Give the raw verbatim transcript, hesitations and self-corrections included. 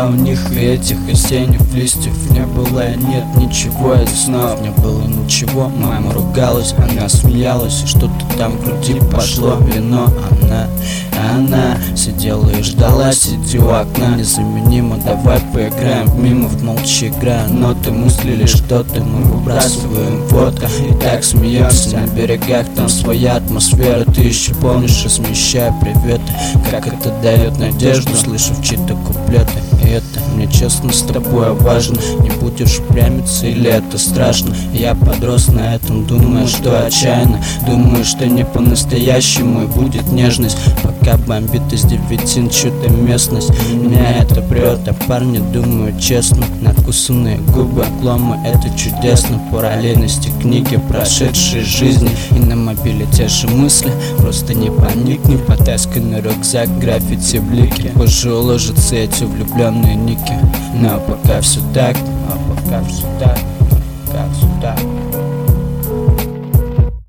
у них и этих осенних листьев не было, и нет ничего из снов. Не было ничего, мама ругалась, она смеялась, и что-то там в груди пошло вино. Она, она сидела и ждала, сидя у окна. Незаменимо, давай поиграем в мимов, молча играя ноты, мысли что-то мы выбрасываем фото. И так смеемся на берегах, там своя атмосфера. Ты еще помнишь, размещая приветы, как это дает надежду, слышав чьи-то куплеты. И это мне честно с тобой важно. Не будешь упрямиться или это страшно? Я подрос на этом, думаю, что отчаянно. Думаю, что не по-настоящему и будет нежность. Пока бомбит из девятин чью-то местность, меня это прет, а парни думают честно. Надкусанные губы, отломы, это чудесно. Параллельности книги, прошедшие жизни. И на мобиле те же мысли, просто не поникни. Потасканный рюкзак, граффити, блики. Позже уложатся эти влюбленные ники. Но пока все так, а пока все так.